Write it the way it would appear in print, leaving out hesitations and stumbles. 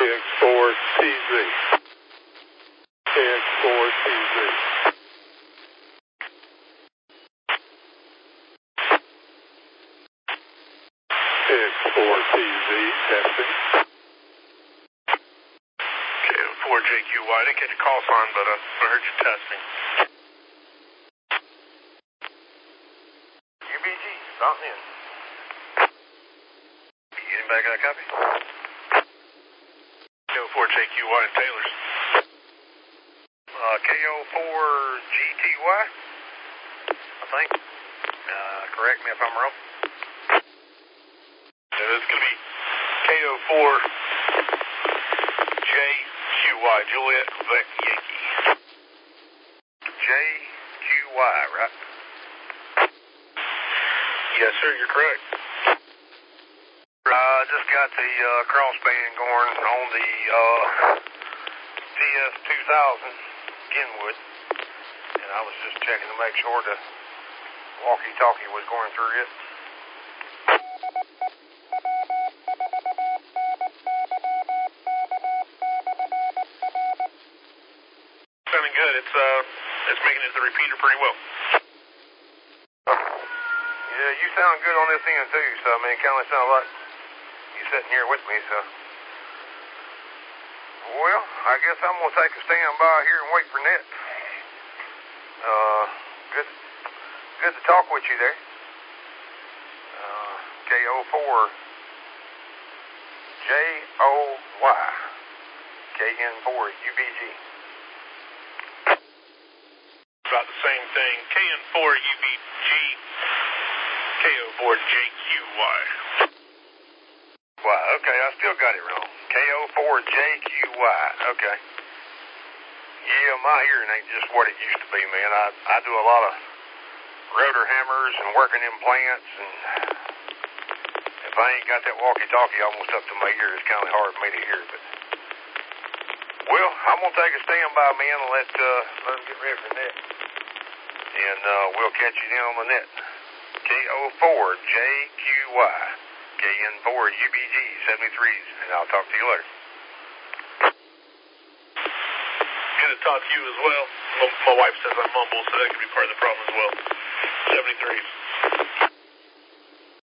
KX4TZ. KX4TZ. KX4TZ, testing. KO4JQY, I didn't get your call sign, but I heard you testing. UBG, fountain in. Anybody got a copy? KO4JQY and Taylor's. KO4GTY, I think. Correct me if I'm wrong. It's going to be KO4JQY, Juliet, Quebec, Yankee. JQY, right? Yes, sir, you're correct. I just got the crossband going on the TS2000 Kenwood, and I was just checking to make sure the walkie-talkie was going through it. Sounding good. It's making it to the repeater pretty well. Yeah, you sound good on this end too, so I mean, it kind of sounds like you sitting here with me, so. Well, I guess I'm gonna take a standby here and wait for Net. Good to talk with you there. KO4JOY, KN4UBG. About the same thing. KN4UBG, KO4JQY. Why? Okay, I still got it wrong. KO4JQY. Okay. Yeah, my hearing ain't just what it used to be, man. I do a lot of rotor hammers and working in plants, and if I ain't got that walkie-talkie almost up to my ear, it's kind of hard for me to hear. But well, I'm gonna take a standby, man, and let them get ready for Net, and we'll catch you down on the Net. KO4JQY, KN4UBG 73s, and I'll talk to you later. Good to talk to you as well. My wife says I mumble, so that could be part of the problem as well. 73s.